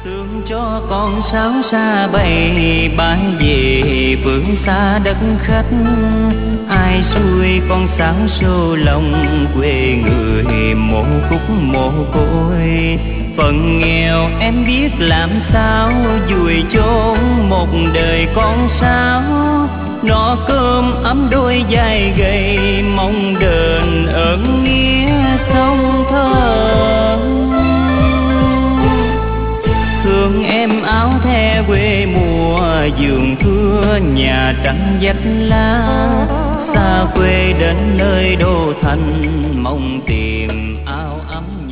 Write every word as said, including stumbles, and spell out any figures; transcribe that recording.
thương cho con sáo xa bay bay về phương xa đất khách. Ai xuôi con sáo xô lòng quê người mồ cúc mồ côi. Phận nghèo em biết làm sao vùi chôn một đời con sáo. Nó cơm ấm đôi vai gầy mong đền ơn nghĩa sông thơ. Thương em áo the quê mùa vườn thưa nhà tranh vách lá. Xa quê đến nơi đô thành mong tìm áo ấm